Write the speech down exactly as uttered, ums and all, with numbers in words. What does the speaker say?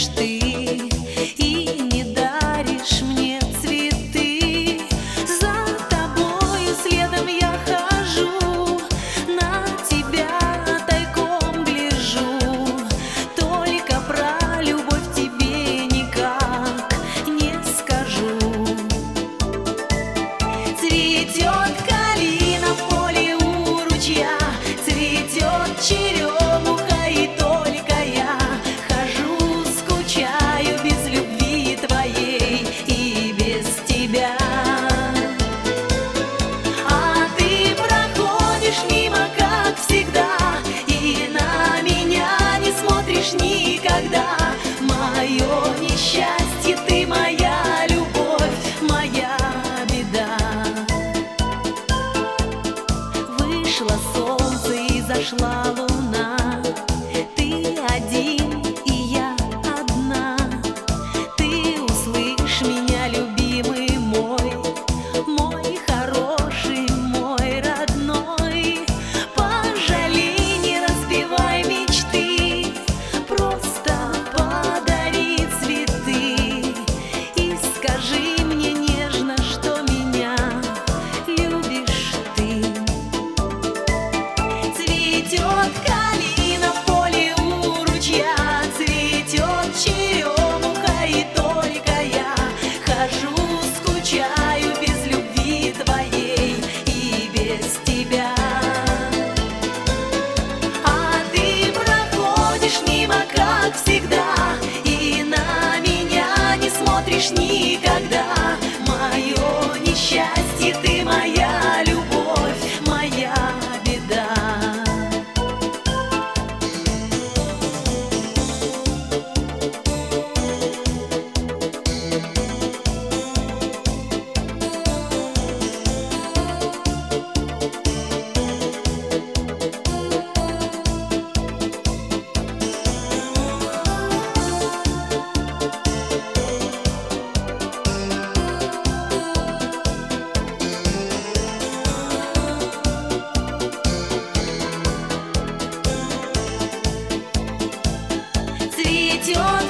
любишь ты и не даришь мне цветы. За тобою следом я хожу, на тебя тайком гляжу. Только про любовь тебе никак не скажу. Цветет калина в поле у ручья, цветет черемуха, и только я хожу, скучаю без любви твоей и без тебя. А ты проходишь мимо, как всегда, и на меня не смотришь никогда. Мое несчастье, ты моя любовь, моя беда. Вышло солнце и зашла луна, ты один и я одна. Ты услышь меня, любимый мой, мой хороший, мой родной. Пожалей, не разбивай мечты, просто подари цветы и скажи мне нежно, что меня любишь ты. Цветет калина в поле у ручья, цветет черемуха, и только я хожу, скучаю без любви твоей и без тебя. А ты проходишь мимо, как всегда, и на меня не смотришь никогда. Мое несчастье, ты моя любовь, моя беда. Цветет